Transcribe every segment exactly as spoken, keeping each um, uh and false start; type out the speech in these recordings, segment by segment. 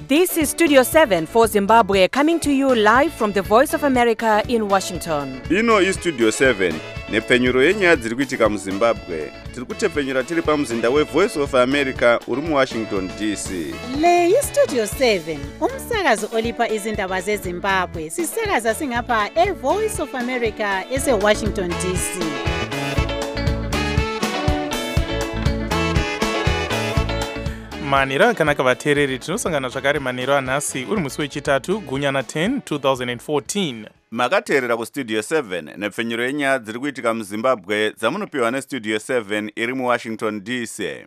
This is Studio seven for Zimbabwe, coming to you live from the Voice of America in Washington. Ino is Studio seven, nepfenyuro yenyaya dziri kuitika muZimbabwe. Tiri kutepfenyura tiri pamuzinda weVoice of America uri muWashington D C. Le yi Studio seven, umsakazo olipa izindaba zeZimbabwe. Sisakaza singapha eVoice of America eseWashington D C. Maniro akanaka vateereri, tinosangana zvakare maniro anhasi uri musi wechitatu gunyana ten twenty fourteen. Makateerera kuStudio seven nepfenyuro yenyaya dziri kuitika muZimbabwe dzamunopiwa neStudio seven iri muWashington D C.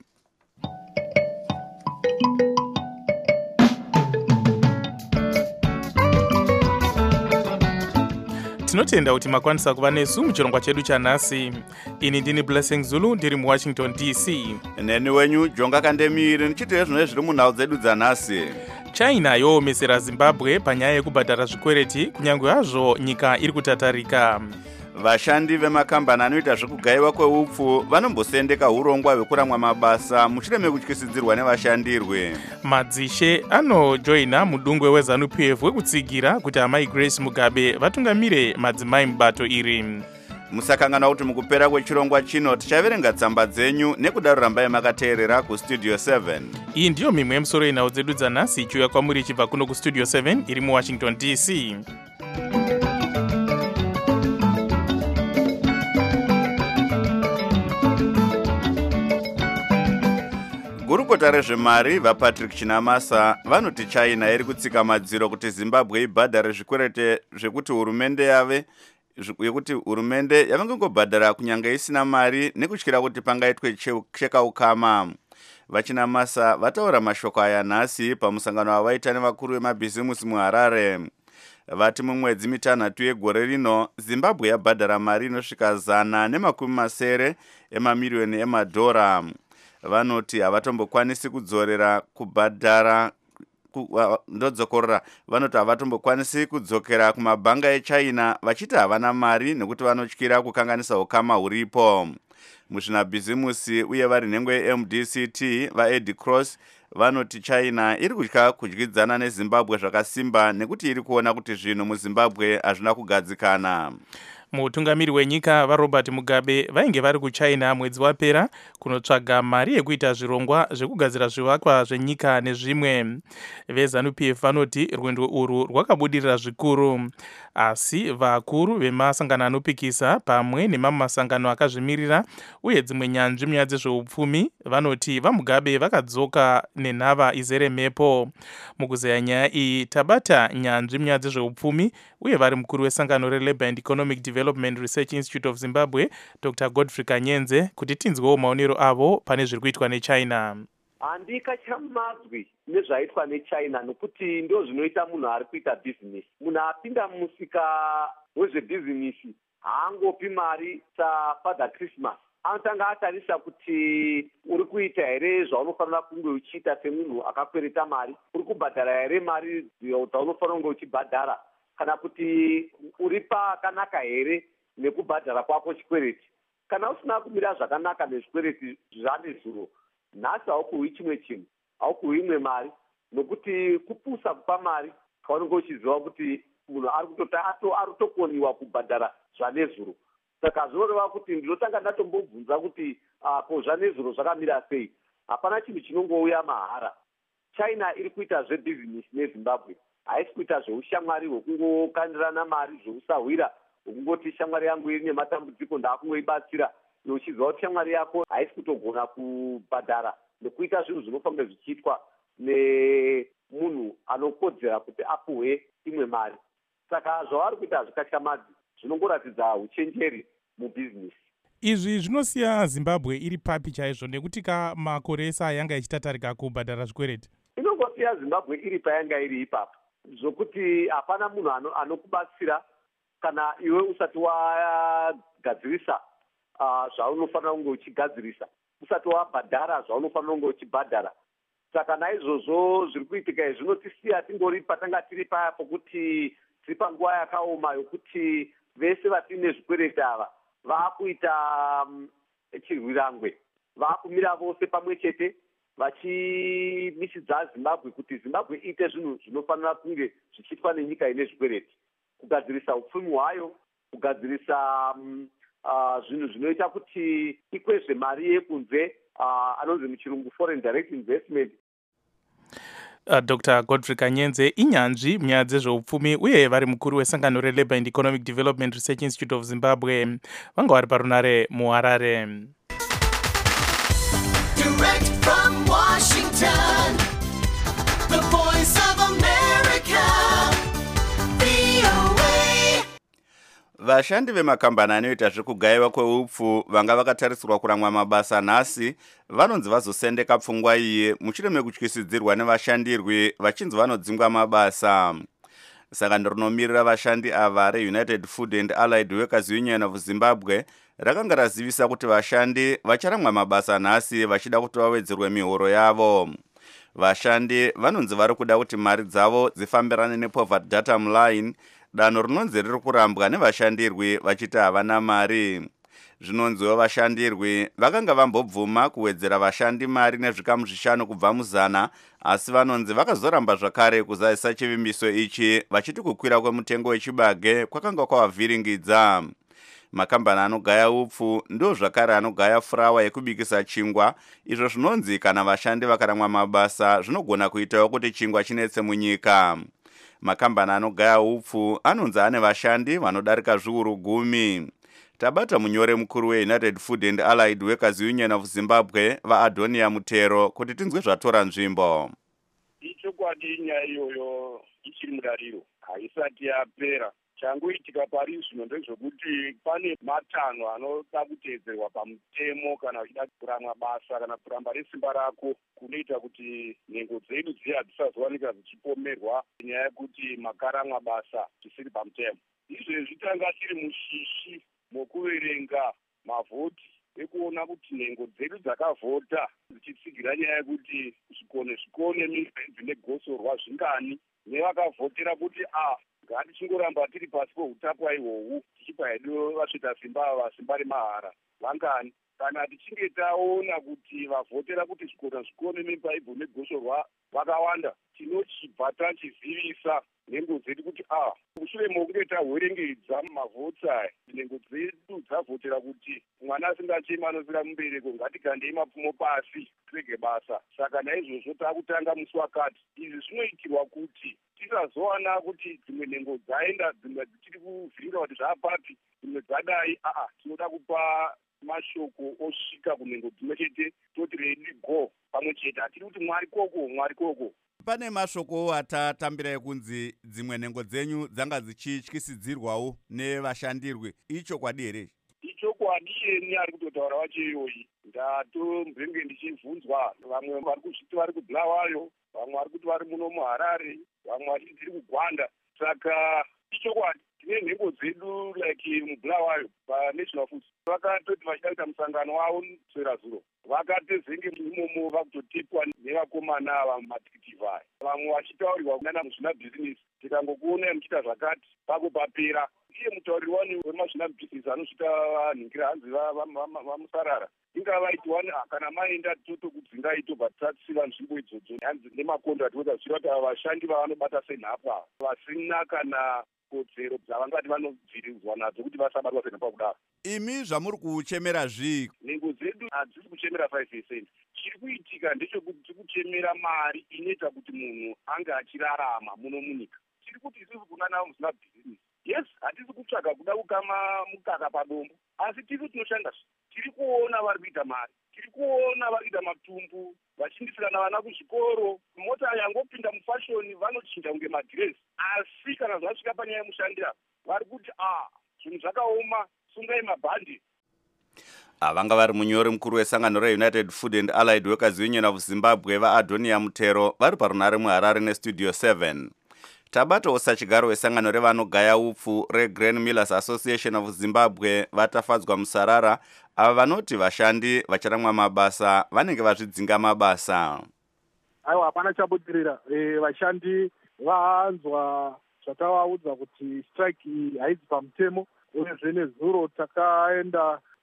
Tinotenda kuti makwanisa kuva nesu muchirongwa chedu chanhasi. Ini ndini Blessing Zulu ndiri muWashington D C. Neni wenyu Jonga Kandemiri nichiteera zvinhu zviri munhau dzedu dzanhasi. China yoomesera Zimbabwe panyaya yekubhadhara zvikwereti kunyange hazvo nyika iri kutatarika. Vashandi vemakambani anoita zvekugayiwa kweupfu vanombosendeka urongwa hwekuramwa mabasa mushure mekutyisidzirwa nevashandirwe. Madzishe anojoina mudungwe weZANU P F wekutsigira kuti amai Grace Mugabe vatungamire madzimai mubato iri. Musakangana kuti mukupera kwechirongwa chino tichaverenga tsamba dzenyu nekudaro rambai makateerera kuStudio seven. Iyi ndiyo mimwe yemusoro yenhau dzedu dzanhasi ichiuya kwamuri ichibva kuno kuStudio seven iri muWashington D C. Gurukota rezvemari vaPatrick Chinamasa vanoti China iri kutsika madziro kuti Zimbabwe ibhadhare zvikwereti zvekuti hurumende yave yekuti hurumende yavangangobhadhara kunyange isina mari nekutyira kuti pangaitwe chekaukama. VaChinamasa vataura mashoko aya nhasi pamusangano wavaita nevakuru vemabhizimusi muHarare. Vati mumwedzi mitanhatu yegore rino Zimbabwe yabhadhara mari inosvika zana nemakumi masere emamiriyoni emadhora. Vanoti havatombokwanisi kudzorera kubhadhara ndodzokorora vanoti havatombokwanisi kudzokera kumabhanga eChina vachiti havana mari nekuti vanotyira kukanganisa ukama huripo. Muzvinabhizimusi uye vari nhengo yeM D C T vaEddie Cross vanoti China iri kutya kudyidzana neZimbabwe zvakasimba nekuti iri kuona kuti zvinhu muZimbabwe hazvina kugadzikana. Mutungamiri wenyika vaRobert Mugabe vainge vari kuChina mwedzi wapera kunotsvaga mari yekuita zvirongwa zvekugadzira zvivakwa zvenyika nezvimwe. VeZANU P F vanoti rwendo urwu rwakabudirira zvikuru, asi vakuru vemasangano anopikisa pamwe nemamwe masangano akazvimirira uye dzimwe nyanzvi munyaya dzezveupfumi vanoti vaMugabe vakadzoka nenhava izere mhepo. Mukuzeya nyaya iyi tabata nyanzvi munyaya dzezveupfumi uye vari mukuru wesangano reLabour and Economic Development Research Institute of Zimbabwe Doctor Godfrey Kanyenze kuti tinzwewo maonero avo pane zviri kuitwa neChina. Handikachamadzwi nezvaitwa neChina nokuti ndo zvinoita munhu ari kuita bhizinesi. Munhu apinda mumusika wezvebhizinesi haangopi mari saFather Christmas. Anotanga atarisa kuti uri kuita here zvaunofanira kunge uchiita semunhu akakwereta mari, uri kubhadhara here mari dzaunofanira kunge uchibhadhara, kana kuti uri pakanaka here nekubhadhara kwako chikwereti. Kana usina kumira zvakanaka nezvikwereti zvane zuro, nhasi haukuhwi chimwe chinhu, haukuhwi imwe mari, nokuti kupusa kupa mari kwaunenge uchiziva kuti munhu ari kutokoniwa kubhadhara zvane zuro. Saka zvinoreva kuti ndinotanga ndatombobvunza kuti ko zvane zuro zvakamira sei. Hapana chinhu chinongouya mahara. China iri kuita zvebhizinesi neZimbabwe, haisi kuita zveushamwari hwekungokandirana mari zveusahwira hwekungoti shamwari yangu iri nematambudziko ndaakungoibatsira uchiziva kuti shamwari yako haisi kutogona kubhadhara nekuita zvinhu zvinofanira zvichiitwa nemunhu anokodzera kuti apuhwe imwe mari. Saka zvavari kuita hazvikashamadzi, zvinongoratidza uchenjeri mubhizinesi. Izvi zvinosiya Zimbabwe iri papi chaizvo nekuti makore esa yanga ichitatarika kubhadhara zvikwereti? Inongosiya Zimbabwe iri payanga iri ipapo, zvokuti hapana munhu anokubatsira kana iwe usati wagadzirisa uh, zvaunofanira kunge uchigadzirisa, usati wabhadhara zvaunofanira kunge uchibhadhara. Saka naizvozvo zviri kuitika izvi zvinotisiya tingori patanga tiri paya pokuti tiri panguva yakaoma yokuti vese vatine zvikwereti ava vaakuita um, chirwirangwe, vaakumira vose pamwe chete vachimisidza Zimbabwe kuti Zimbabwe iite zvinhu zvinofanira kunge zvichiitwa nenyika ine zvikwereti, kugadzirisa upfumi hwayo, kugadzirisa um, uh, zvinhu zvinoita kuti ikwezve mari yekunze, uh, anonzi muchirungu foreign direct investment. Uh, Doctor Godfrey Kanyenze inyanzvi munyaya dzezveupfumi uye vari mukuru wesangano reLabour and Economic Development Research Institute of Zimbabwe, vanga vari parunare muHarare. Direct from Washington, the voice of America, V O A. Vashandi vemakambani anoita zvekugayiwa kweupfu vanga vakatarisirwa kuramwa mabasa nhasi vanonzi vazosendeka pfungwa iye mushure mekutyisidzirwa nevashandirwi vachinzi vanodzingwa mabasa. Sangano rinomirira vashandi ava reUnited Food and Allied Workers Union of Zimbabwe rakanga razivisa kuti vashandi vacharamwa mabasa nhasi vachida kuti vawedzerwe mihoro yavo. Vashandi vanonzi vari kuda kuti mari dzavo dzifambirane nepoverty datum line, danho rinonzi riri kurambwa nevashandirwi vachiti havana mari. Zvinonziwo vashandirwi vakanga vambobvuma kuwedzera vashandi mari nezvikamu zvishanu kubva muzana, asi vanonzi vakazoramba zvakare kuzadzisa chivimbiso ichi vachiti kukwira kwemutengo wechibage kwakanga kwavhiringidza. Makambani anogaya upfu ndo zvakare anogaya furawa yekubikisa chingwa, izvo zvinonzi kana vashandi vakaramwa mabasa zvinogona kuitawo kuti chingwa chinetse munyika. Makambani anogaya upfu anonzi ane vashandi vanodarika zviuru gumi. Tabata munyore mukuru weUnited Food and Allied Workers Union of Zimbabwe vaAdonia Mutero kuti tinzwe zvatora nzvimbo. Ichokwadi nyaya iyoyo ichiri mudariro, haisati yapera. Changoitika pari zvino ndezvokuti pane matanho anoda kuteedzerwa pamutemo kana uchida kuramwa basa kana kuramba nesimba rako kunoita kuti nhengo dzedu dziya dzisazowanika dzichipomerwa nyaya yekuti makaramwa basa zvisiri pamutemo. Izvezvi tanga tiri mushishi mokuverenga mavhoti ekuona kuti nhengo dzedu dzakavhota dzichitsigira nyaya yekuti zvikone zvikone mibhenzi negosorwa zvingani nevakavhotera kuti a ngatichingoramba tiri pasi peutapwa ihwohwu tichipa hedu vasvita simba ava simba remahara vangani. Kana tichinge taona kuti vavhotera kuti zvikona zvikone mibhaibho negosorwa vakawanda, tinochibva tachizivisa nhengo dzedu kuti a mushure mokunge tahwerengedza mavhoti aya nhengo dzedu dzavhotera kuti mwana asingachemi anosvika mubereko ngatikandei mapfumo pasi tirege basa. Saka naizvozvo takutanga musi wakati. Izvi zvinoitirwa kuti tisazowana kuti dzimwe nhengo dzaenda dzimwe dzichiri kuvhiringa kuti zvaapapi dzimwe dzadai. Aa tinoda kupa mashoko osvika kunhengo dzimwe chete toti ready go pamwe chete. Hatiri kuti mwari koko mwari koko. Pane mashoko atatambira ekunzi dzimwe nhengo dzenyu dzanga dzichityisidzirwawo nevashandirwi, ichokwadi here? Ichokwadi iyeni ari kutotaura wacho iyoyi. Ndatombenge ndichibvunzwa, vamwe vari kuzviti vari kuBulawayo, vamwe vari kuti vari muno muHarare, vamwe vachiti dziri kuGwanda. Saka ichokwadi tine nhengo dzedu like muBulawayo paNational Foods vakatoti vachida kuita musangano wavo swera zuro vakatezenge imomo vakutotipwa nevakomana vamatikitivi aya, vamwe vachitaurirwa nana muzvina bhizinesi tikangokuona muchiita zvakati pako papera. Iye mutaurirwani wemazvina bhizinesi anosvita vanhingira hanzi vamusarara inga vaitiwani kana maenda totokudzingai tobva tatsiva nzvimbo idzodzo hanzi nemakontrakt weka zvichira kuti ava vashandi vavanobata senhapa vasina kana kodzero dzavangati vanobviridzwa nadzo kuti vasabatwa senhapa kudaro. Imi zvamuri kuchemera zvii? Nhengo dzedu hadzisi kuchemera five percent. Chiri kuitika ndechekuti tiri kuchemera mari inoita kuti munhu ange achirarama muno munyika. Tiri kuti isisi kunana muzina bhizinesi. Yes, hatisi kutsvaga kuda kukama mukaka padombo, asi tiri tinoshanda. Tiri kuona vari kuita mari, tiri kuona vari kuita matumbu vachindisirana vana kuzvikoro, mota yangopinda mufashoni vanochinja kunge madhirezi. Asi kana zvasvika panyaya yemushandira vari kuti ah zvinhu zvakaoma sungai mabhandi. Avanga vari munyori mukuru wesangano reUnited Food and Allied Workers Union of Zimbabwe vaAdonia Mutero vari parunare muHarare nestudio seven. Tabatawo sachigaro wesangano revanogaya upfu reGrain Millers Association of Zimbabwe vatafadzwa musarara ava vanoti vashandi vacharamwa mabasa vanenge vazvidzinga mabasa. Aiwa hapana chabudirira. E, vashandi vaanzwa zvatavaudza kuti strike iyi haidzi pamutemo. Uyezve nezuro takaenda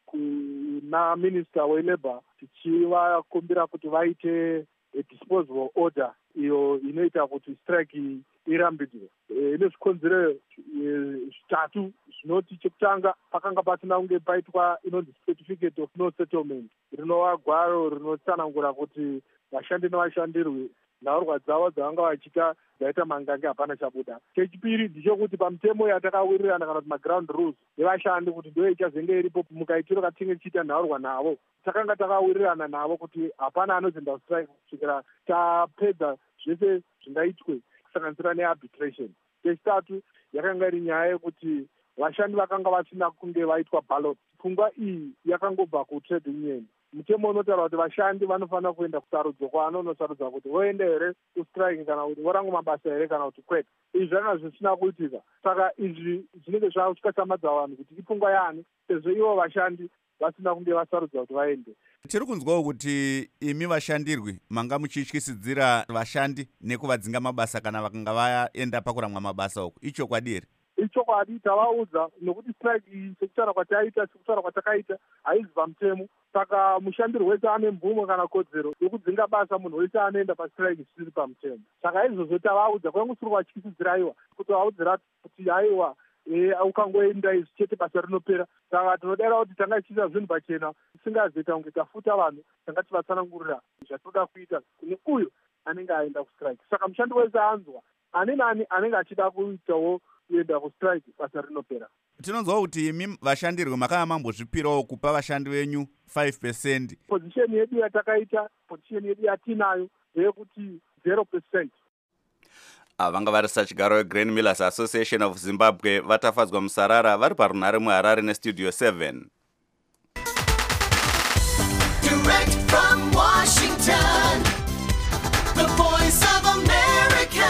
kuna minister welabor tichivakumbira kuti vaite disposable order iyo inoita kuti strike irambidzwe. Ine zvikonzero zvitatu zvinoti, chekutanga pakanga pasina kunge paitwa inonzi certificate of no settlement, rinova gwaro rinotsanangura kuti vashandi nevashandirwi nhaurwa dzavo dzavanga vachiita dzaita mangange hapana chabuda. Chechipiri ndichokuti pamutemo yatakawirirana kana kuti maground rules nevashandi kuti ndo ichazenge iripo mukaitiro katinge tichiita nhaurwa navo, takanga takawirirana navo kuti hapana anozoenda kustrike kusvikira tapedza zvese zvingaitwe kusanganisira nearbitration. Chechitatu yakanga iri nyaya yekuti vashandi vakanga vasina kunge vaitwa ballot. Pfungwa iyi yakangobva kutrade union. Mutemo unotaura kuti vashandi vanofanira kuenda kusarudzo kwaanonosarudza kuti voenda here kustrike kana kuti vorango mabasa here kana kuti kwete. Izvi zvanga zvisina kuitika, saka izvi zvinenge zvakutyasamadza vanhu kuti ipfungwa yani sezvo ivo vashandi vasina kunge vasarudza kuti vaende. Tiri kunzwawo kuti imi vashandirwi manga muchityisidzira vashandi nekuvadzinga mabasa kana vakanga vaenda pakuramwa mabasa uku, ichokwadi here? Ichokwadi, tavaudza nokuti strike iyi sekutaura kwataita sekutaura kwatakaita haizi pamutemo, saka mushandiri wese ane mvumo kana kodzero yekudzinga basa munhu wese anoenda pastrike zvisiri pamutemo. Saka izvozvo tavaudza kwangu siri kuvatyisidzira aiwa kuti vaudzira kuti aiwa ukangoenda izvi chete basa rinopera. Saka tinodara kuti tanga tichiita zvinhu pachena tisingazoita kunge tafuta vanhu, tanga tivatsanangurira zvatoda kuita kune uyo anenge aenda kustrike. Saka mushandi wese anzwa, ani nani anenge achida kuitawo kuenda kustrike basa rinopera. Tinonzwa kuti imi vashandirwi makanga mambozvipirawo kupa vashandi venyu five percent. Position yedu yatakaita, position yedu yatinayo ndeyekuti zero percent. Vanga vari sachigaro weGrain Millers Association of Zimbabwe vatafadzwa musarara vari parunhare muHarare nestudio seven. Direct from Washington, the voice of America,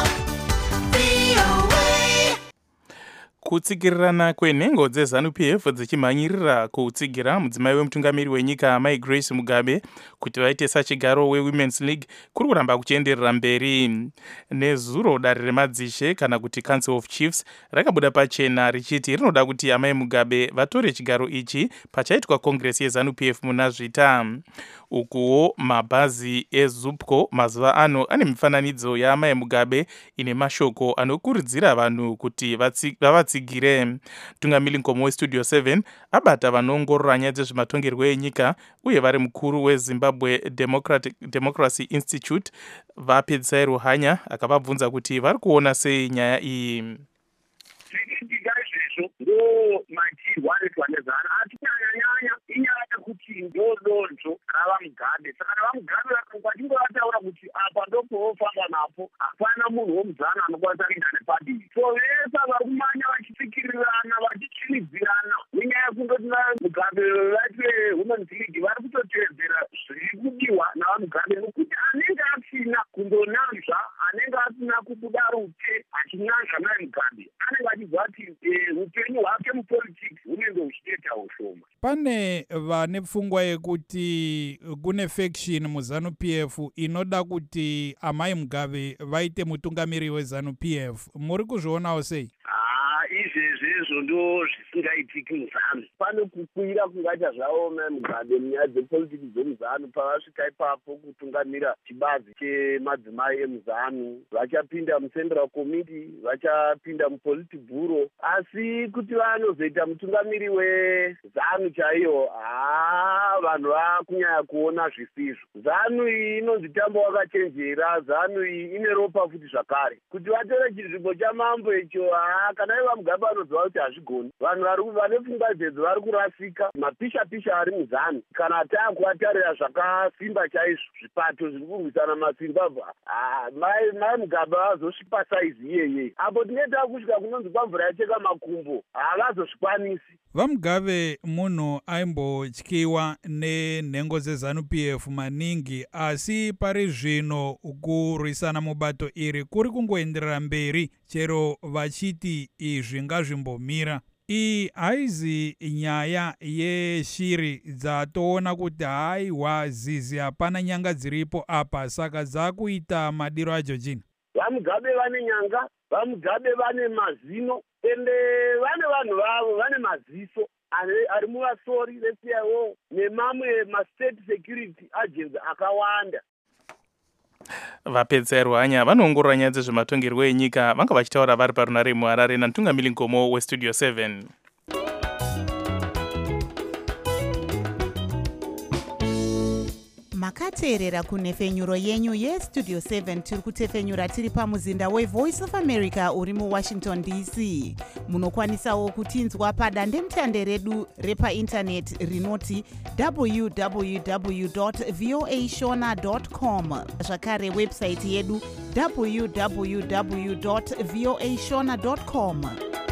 V O A. Kutsigirirana kwenhengo dzeZANU P F dzichimhanyirira kutsigira mudzimai wemutungamiri wenyika Mai Grace Mugabe kuti vaite sachigaro weWomen's League kuri kuramba kuchienderera mberi. Nezuro dare remadzishe kana kuti Council of Chiefs rakabuda pachena richiti rinoda kuti amai Mugabe vatore chigaro ichi pachaitwa Congress yeZANU P F muna zvita. Ukuwo mabhazi eZupco mazuva ano ane mifananidzo yaamai Mugabe ine mashoko anokurudzira vanhu kuti vavatsigire. Tungamiri Nkomo westudio seven abata vanoongorora nyaya dzezvematongerwo enyika uye vari mukuru weZimbabwe Democratic Democracy Institute vapedzisai ruhanya akavabvunza kuti vari kuona sei nyaya iyi. Zvichiitika izvezvo ndo matirwa anoitwa nezana asi nyanyanyanya inyaya yekuti ndodonzvo ravamugabe. Saka ravamugabe vatingovataura kuti apa ndopovofamba napo hapana munhu womuzana anokwanisa kuenda nepadivi. So vese vari kumanya vachitsikiririrana vachichinidzirana nenyaya yekundoti Mugabe vati Women's League vari kutoteedzera zviri kudiwa navamugabe nokuti anenge asina kundonanzva, anenge asina kubuda rute achinanzva naye Mugabe anenge achibva kuti upenyu hwake mupolitics hunenge huchitoita ushoma. Pane vane pfungwa yekuti kune faction muZANU P F inoda kuti amai Mugabe vaite mutungamiri weZANU P F. Muri kuzvionawo sei? Izvezvo ndo zvisingaitiki muZANU. Pane kukwira kungaita zvavo mai Mugabe munyaya dzepolitiki dzemuZANU pavasvika ipapo kutungamira chibazi chemadzimai emuZANU. Vachapinda muCentral Committee, vachapinda muPolitburo, asi kuti vanozoita mutungamiri weZANU chaiyo, haa vanhu vakunyanya kuona zvisizvo. ZANU iyi inonzi tambo wakachenjera, ZANU iyi ine ropa futi zvakare. Kuti vatore chinzvimbo chamambo icho, haa kana iva Mugabe vanoziva kuti hazvigoni. Vanhu vari vane pfungwa dzedzo vari kurasika. Mapisha pisha ari muZANU kana taakuvatarira zvakasimba chaizvo, zvipato zviri kurwisana maZimbabwe, mai mai Mugabe vazosvipa saizi iyeye. Apo tinenge takusvika kunonzi kwamvura yacheka makumbo, havazosvikwanisi. VaMugabe munhu aimbotyiwa nenhengo dzeZANU P F maningi, asi pari zvino kurwisana mubato iri kuri kungoenderera mberi chero vachiti izvi ngazvimbomira. Iyi haizi nyaya yeshiri dzatoona kuti haiwa zizi hapana nyanga dziripo apa, saka dzakuita madiro acho chini. VaMugabe vane nyanga, VaMugabe vane mazino, ende vane vanhu vavo vane maziso. ari ari muvasori vesiyawo nemamwe mastate security agents akawanda. vapedzerwanya vanoongorora nyaya dzezvematongerwo enyika vanga vachitaura vari parunare muharare namutungamiri ngomo westudio seven. makateerera kunhefenyuro yenyu yestudio seven tiri kutefenyura tiri pamuzinda wevoice of america uri muwashington d c. munokwanisawo kutinzwa padandemutande redu repaindaneti rinoti w w w voa shona com, zvakare websaiti yedu w w w voa shona com.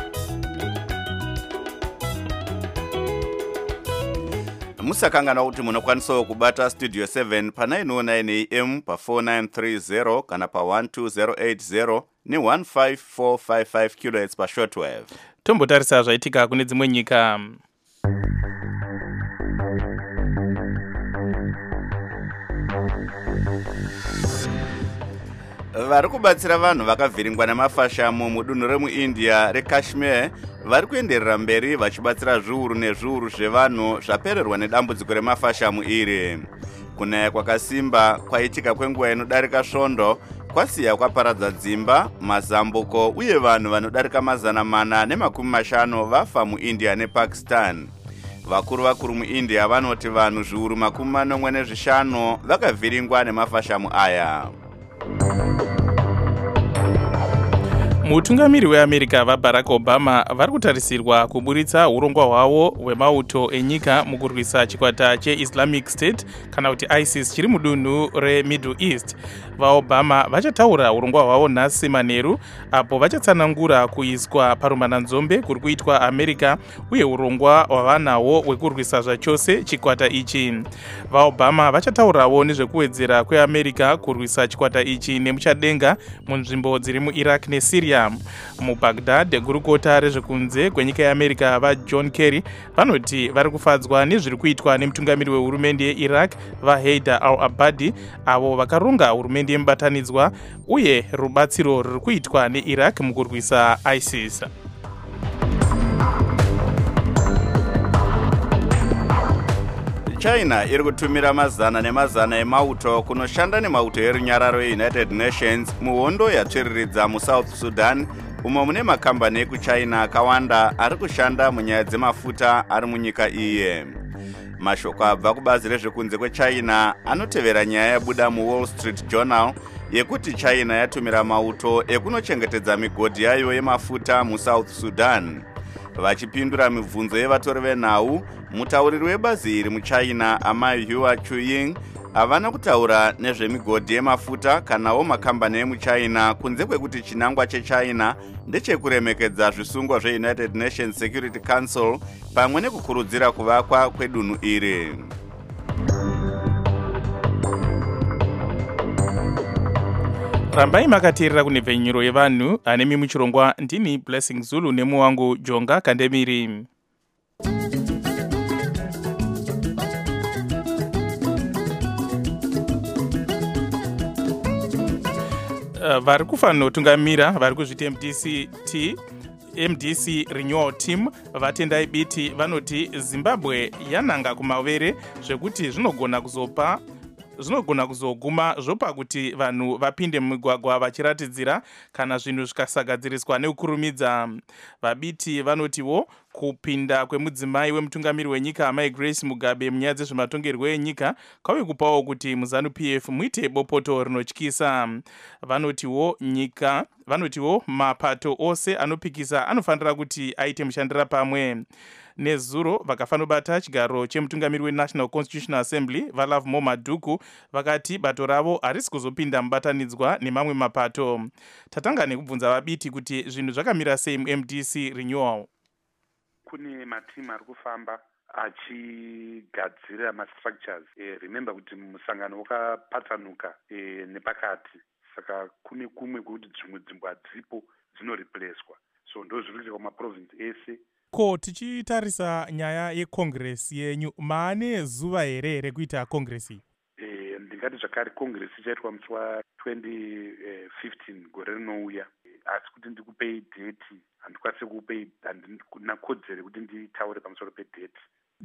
musakangana kuti munokwanisawo kubata studio seven pa nine oh nine a m pa four nine three zero kana pa one two zero eight zero ne one five four five five kilohertz pa shortwave. tombotarisa zvaitika kune dzimwe nyika. vari kubatsira vanhu vakavhiringwa nemafashamo mudunhu remuindia rekashmir vari kuenderera mberi vachibatsira zviuru nezviuru zvevanhu zvapererwa nedambudziko remafashamu iri. kunaya kwakasimba kwaitika kwenguva inodarika svondo kwasiya kwaparadza dzimba, mazambuko uye vanhu vanodarika mazana mana nemakumi mashanu vafa muindia nepakistan. vakuru vakuru muindia vanoti vanhu zviuru makumi manomwe nezvishanu vakavhiringwa nemafashamu aya. mutungamiri weamerica vabarack obama vari kutarisirwa kuburitsa urongwa hwavo hwemauto enyika mukurwisa chikwata cheislamic state kana kuti isis chiri mudunhu remiddle east. vaobama vachataura urongwa hwavo nhasi manheru apo vachatsanangura kuiswa parumananzombe kuri kuitwa america uye urongwa hwavanahwo hwekurwisa zvachose chikwata ichi. vaobama vachataurawo nezvekuwedzera kweamerica kurwisa chikwata ichi nemuchadenga munzvimbo dziri muiraq nesyria. mubaghdad gurukota rezvekunze kwenyika yeamerica vajohn kerry vanoti vari kufadzwa nezviri kuitwa nemutungamiri wehurumende yeiraq vahaidar al-abadi avo vakaronga hurumende yemubatanidzwa uye rubatsiro ruri kuitwa neiraq mukurwisa isis. china iri kutumira mazana nemazana emauto kunoshanda nemauto erunyararo eunited nations muhondo yatsviriridza musouth sudan umo mune makambani ekuchina akawanda ari kushanda munyaya dzemafuta ari munyika iye. mashoko abva kubazi rezvekunze kwechina anotevera nyaya yabuda muwall street journal yekuti china yatumira mauto ekunochengetedza migodhi yayo yemafuta musouth sudan. vachipindura mibvunzo yevatori venhau, mutauriri webazi iri muchina amai hua chuying havana kutaura nezvemigodhi yemafuta kanawo makambani emuchina kunze kwekuti chinangwa chechina ndechekuremekedza zvisungwa zveunited nations security council pamwe nekukurudzira kuvakwa kwedunhu iri. rambai makateerera kunhepfenyuro yevanhu anemi muchirongwa. ndini blessing zulu nemu wangu jonga kandemiri. Uh, vari kufanira vari kuzviti M D C T M D C renewal team vatendai biti vanoti Zimbabwe yananga kumavere zvekuti zvinogona kuzopa zvinogona kuzoguma zvopa kuti vanhu vapinde mumigwagwa vachiratidzira kana zvinhu zvikasagadziriswa neukurumidza. vabiti vanotiwo kupinda kwemudzimai wemutungamiri wenyika amai Grace Mugabe munyaya dzezvematongerwo enyika kwave kupawo kuti muzanu P F muite bopoto rinotyisa. vanotiwo nyika vanotiwo mapato ose anopikisa anofanira kuti aite mushandira pamwe. nezuro vakafanobata chigaro chemutungamiri weNational Constitutional Assembly vaLove More Madhuku vakati bato ravo harisi kuzopinda mubatanidzwa nemamwe mapato. tatanga nekubvunza vabiti kuti zvinhu zvakamira sei mu-M D C renewal. kune matimu ari kufamba achigadzira mastructures. E, remember kuti musangano wakapatsanuka e, nepakati, saka kune kumwe kwekuti dzimwe nzvimbo hadzipo dzinoreplacwa, so ndo zviri kuitika kumaprovince ese. ko tichitarisa nyaya yecongress yenyu, maane zuva here rekuita congress iyi? E, ndingati zvakare congress ichaitwa musi wa twenty fifteen gore rinouya. asi kuti ndikupei dheti handikwanisi kupei, handina kodzero kuti nditaure pamusoro pedheti.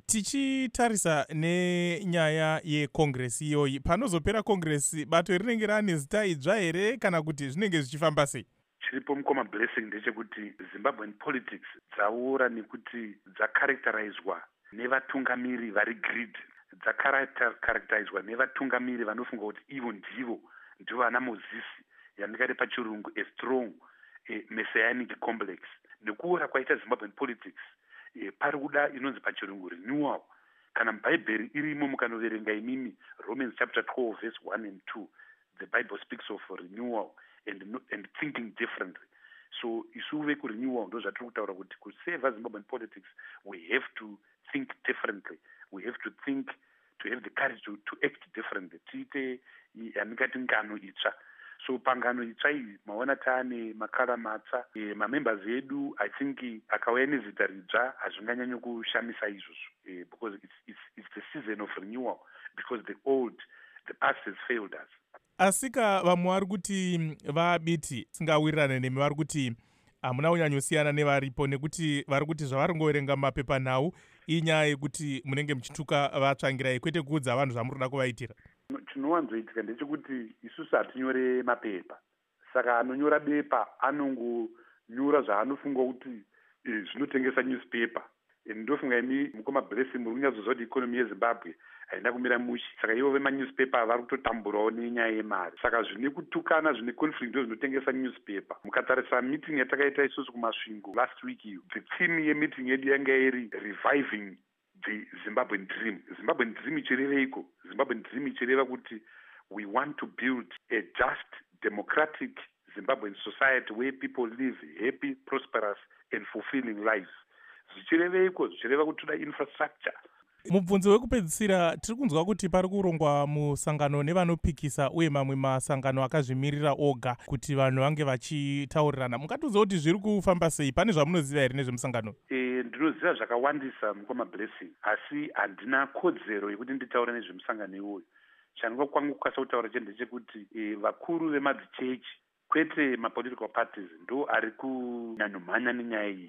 Tichitarisa nenyaya yecongress iyoyi, panozopera congress bato rinenge rane zita idzva here kana kuti zvinenge zvichifamba sei? Chiripo mukoma blessing ndechekuti Zimbabwean politics dzaura nekuti dzakarakterizwa nevatungamiri vari greed, dzakarakterizwa nevatungamiri vanofunga kuti ivo ndivo ndivo vana Moses, yandikati pachirungu a strong a messianic complex. Nekuora kwaita Zimbabwean politics e, pari kuda inonzi pachirungu renewal. Kana mubhaibheri irimo mukanoverenga imimi Romans chapter twelve verse one and two, the Bible speaks of renewal and, and thinking differently. So isuve kurenewal ndo zvatiri kutaura kuti kuseva Zimbabwean politics we have to think differently. We have to think, to have the courage to, to act differently. Tiite yandikati ngano itsva. So pangano itsva iyi maona taane makara matsva, e, mamembers edu I think akauya nezita ridzva hazvinganyanyo kushamisa izvozvo, e, because it's, it's, it's the season of renewal, because the old, the past has failed us. Asika vamwe vari kuti vabiti singawirirane nemi vari kuti hamuna kunyanyosiyana nevaripo, nekuti vari kuti zvavari ngoverenga mapepanhau inyaya yekuti munenge muchituka vatsvangirai kwete kuudza vanhu zvamurikuda kuvaitira. Chinowanzoitika ndechekuti isusu hatinyore mapepa, saka anonyora bepa anongonyora zvaanofunga kuti e, zvinotengesa newspaper. E, ndofunga imi mukoma blessing muri kunyatsoziva kuti ikonomi yeZimbabwe haina kumira mushe, saka ivo vemanewspaper vari kutotamburawo nenyaya yemari. Saka zvine kutukana, zvine conflict ndo zvinotengesa newspaper. Mukatarisa meeting yatakaita isusu kumasvingo last week iyo, the theme yemeeting yedu yanga iri reviving the Zimbabwean dream. Zimbabwean dream ichireveiko? Zimbabwean dream ichireva kuti we want to build a just, democratic Zimbabwean society where people live happy, prosperous and fulfilling lives. Zvichireveiko? Zvichireva kuti toda infrastructure. Mubvunzo wekupedzisira, tiri kunzwa kuti pari kurongwa musangano nevanopikisa uye mamwe masangano akazvimirira oga kuti vanhu vange vachitaurirana. Mungatiudza kuti zviri kufamba sei? Pane zvamunoziva here nezvemusangano? E, ndinoziva zvakawandisa mukoma blessing, asi handina kodzero yekuti nditaure nezvemusangano iwoyo. Chandiva kwangu kukasa kutaura chete ndechekuti e, vakuru vemadzichechi kwete mapolitical parties ndo ari kunyanomhanya nenyaya iyi.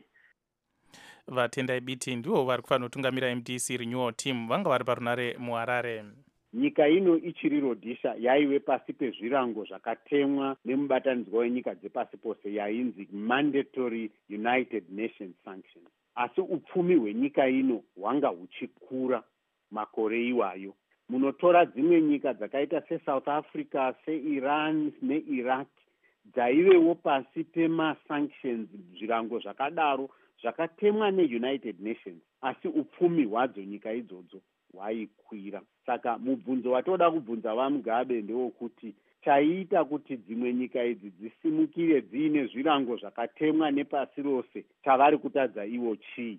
Vatendai Biti ndivo vari kufanira kutungamira M D C renewal team, vanga vari parunare muHarare. Nyika ino ichiri Rhodesia yaive pasi pezvirango zvakatemwa nemubatanidzwa wenyika dzepasi pose yainzi mandatory United Nations sanctions. Asi upfumi hwenyika ino hwanga huchikura makore iwayo. Munotora dzimwe nyika dzakaita seSouth Africa, seIran neIraq dzaivewo pasi pemasanctions, zvirango zvakadaro zvakatemwa neUnited Nations, asi upfumi hwadzo nyika idzodzo hwaikwira. Saka mubvunzo watoda kubvunza vaMugabe ndewokuti chaita kuti dzimwe nyika idzi dzisimukire dziine zvirango zvakatemwa nepasi rose, chavari kutadza ivo chii?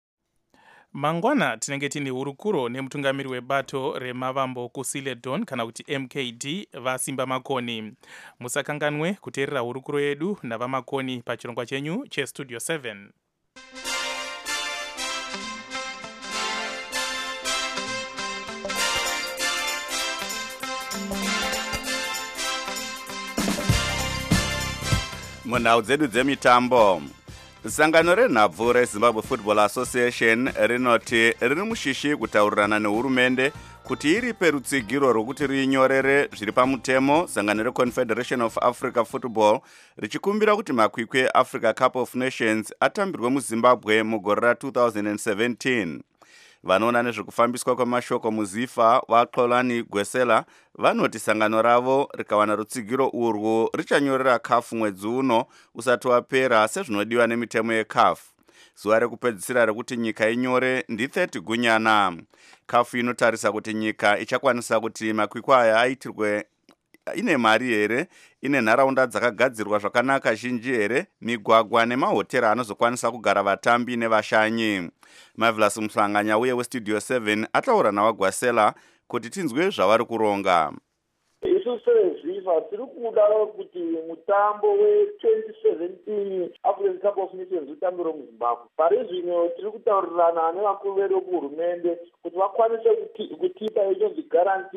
Mangwana tinenge tine hurukuro nemutungamiri webato remavambo kuSiledon kana kuti M K D vasimba makoni. Musakanganwe kuteerera hurukuro yedu navamakoni pachirongwa chenyu cheStudio seven. Munhau dzedu dzemitambo, sangano renhabvu reZimbabwe Football Association rinoti riri mushishi kutaurirana nehurumende kuti iripe rutsigiro rwokuti rinyorere zviri pamutemo sangano reConfederation of Africa Football richikumbira kuti makwikwi eAfrica Cup of Nations atambirwe muZimbabwe mugore ra two thousand seventeen. Vanoona nezvekufambiswa kwemashoko muZifa vaXolani Gwesela vanoti sangano ravo rikawana rutsigiro urwu richanyorera C A F mwedzi uno usati wapera sezvinodiwa nemitemo yeC A F. Zuva rekupedzisira rekuti nyika inyore ndi thirty gunyana. C A F inotarisa kuti nyika ichakwanisa kuti makwikwi aya aitirwe ine mari here, ine nharaunda dzakagadzirwa zvakanaka zhinji here, migwagwa nemahotera anozokwanisa kugara vatambi nevashanyi. Marvelous Muhlanganya uye weStudio seven ataura nawaGwasela kuti tinzwe zvavari kuronga. Isu seZifa tiri kuda kuti mutambo we-twenty seventeen African Cup of Nations utambirwe muZimbabwe. Pari zvino tiri kutaurirana nevakuru vedu kuhurumende kuti vakwanise kutipa ichonzi guarantee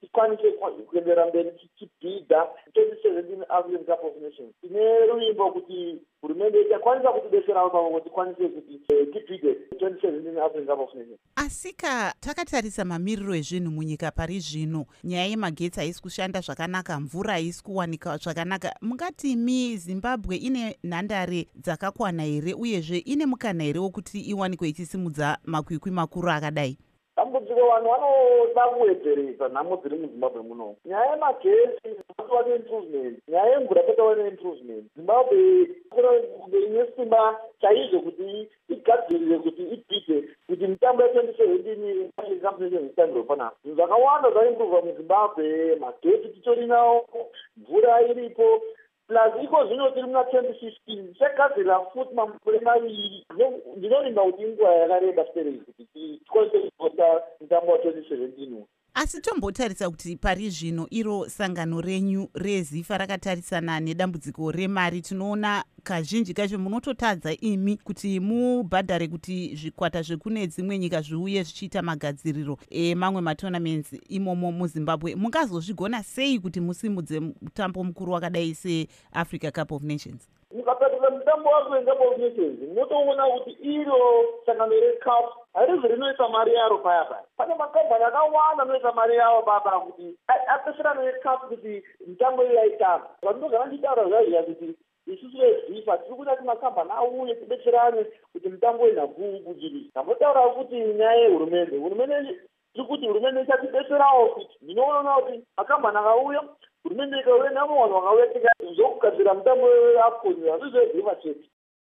tikwanise kuendera mberi tichibhidha twenty seventeen African Cup of Nations. Tine ruvimbo kuti hurumende ichakwanisa kutidetserawo pamwe tikwanise kuti tibhidhe twenty seventeen African Cup of Nations. Asika takatarisa mamiriro ezvinhu munyika pari zvino, nyaya yemagetsi haisi kushanda zvakanaka, mvura haisi kuwanika zvakanaka. Mungati mi Zimbabwe ine nhandare dzakakwana here uyezve ine mukana here wokuti iwanikwe ichisimudza makwikwi makuru akadai? Dambudziko vanhu vanoda kuwedzeredza nhamo dziri muzimbabwe muno. Nyaya yemagetsi patova neimprovement, nyaya yemvura patova neimprovement. Zimbabwe ine simba chaizvo kuti igadzirire kuti ibhidhe kuti mitambo ya twenty seventeen itambirwe panapa. Zvinhu zvakawanda zvaimprova muzimbabwe, magetsi titori nawo, mvura iripo. Plus iko zvino tiri muna twenty fifteen tichagadzirira futi makore maviri. Ndinorinda kuti inguva yakareba sperei kuti tikwanise kuzota mutambo wa twenty seventeen. Asi tombotarisa kuti pari zvino iro sangano renyu rezifa rakatarisana nedambudziko remari, tinoona kazhinji kacho munototadza imi kuti mubhadhare kuti zvikwata zvekune dzimwe nyika zviuye zvichiita magadziriro emamwe matournaments imomo muZimbabwe. Mungazozvigona sei kuti musimudze mutambo mukuru wakadai seAfrica Cup of Nations? Mukatarisa mutambo waAfrican Cup of Nations munotoona kuti iro sangano reCAF harizvo rinoisa mari yaro paya paya. Pane makambani akawanda anoisa mari yavo papa kuti apesana neCAF kuti mitambo iyo yaitamba. Vandogara ndichitaura zvaiya kuti isusu vezifa tiri kuda kuti makambani auye tidetserane kuti mitambo inhabvubudiri. Ndamotaura kuti nyaya yehurumende, hurumende tiri kuti hurumende ichatidetserawo kuti ndinoona kuti makambani akauya, hurumende ikauya namo vanhu vakauya tikazokugadzira mutambo weAFCON hazvizoziva chete.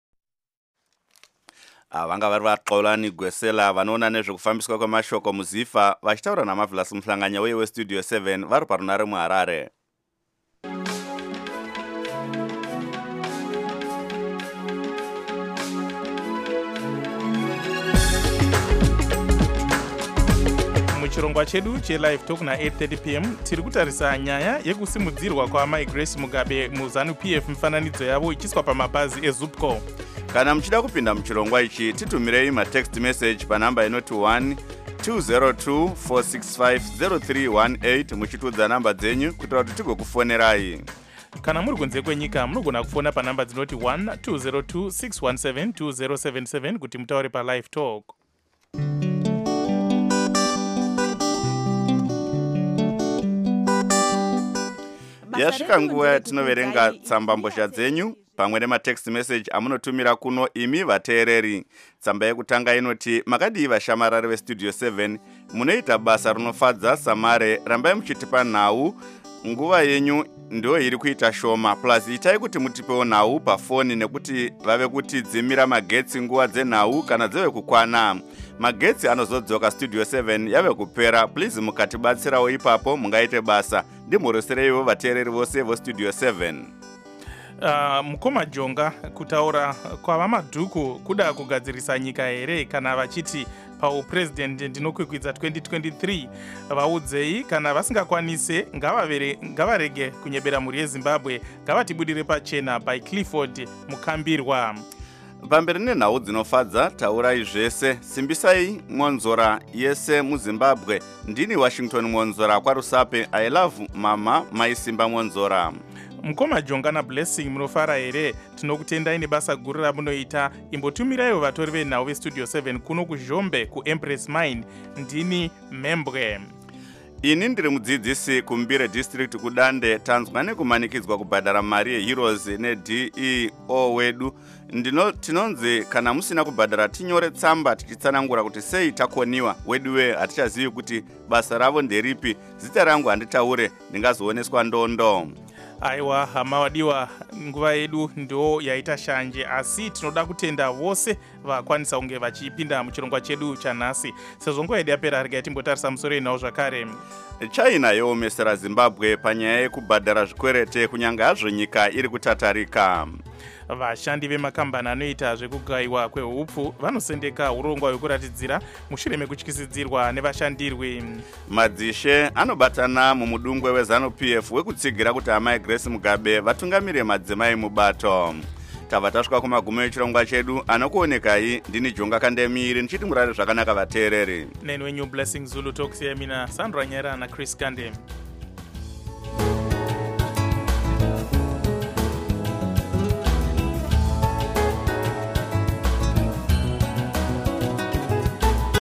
Vanga vari vaXolani Gwesela vanoona nezvekufambiswa kwemashoko muzifa vachitaura naMavhilasi Muhlanganya uye weStudio seven vari parunare muHarare. Muchirongwa chedu cheLive Talk na eight thirty p m tiri kutarisa nyaya yekusimudzirwa kwaMai Grace Mugabe muZanu-P F mifananidzo yavo ichiswa pamabhazi eZupco. Kana muchida kupinda muchirongwa ichi titumirei matext message panhamba inoti one two zero two four six five zero three one eight muchitudza namba dzenyu kuitira kuti tigokufonerai. Kana muri kunze kwenyika munogona kufona panhamba dzinoti one two zero two six one seven two zero seven seven kuti mutaure paLive Talk. Yasvika nguva yatinoverenga tsamba mbozha dzenyu pamwe nematext message amunotumira kuno imi vateereri. Tsamba yekutanga inoti makadii vashamarari veStudio seven munoita basa rinofadza samare, rambai muchitipa nhau, nguva yenyu ndo iri kuita shoma, plus itai kuti mutipewo nhau pafoni nekuti vave kuti dzimira magetsi nguva dzenhau kana dzeve kukwana. Magetsi anozodzoka Studio seven yave kupera, please mukatibatsirawo ipapo mungaite basa. Ndimhorosereiwo vateereri vose voStudio seven. Uh, mukoma Jonga kutaura kwava madhuku kuda kugadzirisa nyika here kana vachiti paupresident ndinokwikwidza twenty twenty-three vaudzei kana vasingakwanise ngavarege kunyebera mhuri yeZimbabwe, ngavatibudire pachena by Clifford Mukambirwa. Pamberi nenhau dzinofadza taurai zvese, simbisai Mwonzora yese muZimbabwe. Ndini Washington Mwonzora kwaRusape. I love mama Maisimba Mwonzora. Mukoma Jonga na Blessing munofara here, tinokutendai nebasa guru ramunoita. Imbotumirayo vatori venhau veStudio seven kuno kuZhombe kuEmpress Mine. Ndini Membwe. Ini ndiri mudzidzisi kuMbire District kuDande. Tanzwa nekumanikidzwa kubhadhara mari yeHeroes neD E O wedu. Ndino tinonzi kana musina kubhadhara tinyore tsamba tichitsanangura kuti sei takoniwa, weduwe hatichazivi kuti basa ravo nderipi. Zita rangu handitaure, ndingazooneswa ndondo. Aiwa hama wadiwa, nguva yedu ndo yaita shanje, asi tinoda kutenda vose vakwanisa kunge vachipinda muchirongwa chedu chanhasi. Sezvo nguva yedu yapera rega timbotarisa musoro inawo zvakare. China yoomesera Zimbabwe panyaya yekubhadhara zvikwerete kunyange hazvo nyika iri kutatarika. Vashandi vemakambani anoita zvekugayiwa kweupfu vanosendeka urongwa hwekuratidzira mushure mekutyisidzirwa nevashandirwi. Madzishe anobatana mumudungwe weZanu-P F wekutsigira kuti Amai Grace Mugabe vatungamire madzimai mubato. tabva tasvika kumagumo echirongwa chedu. Anokuonekai ndini Jonga Kandemiri ndichiti murare zvakanaka vateereri. Nenwenyu Blessing Zulu Talks here mina Sandra Nyera na Chris Kandem.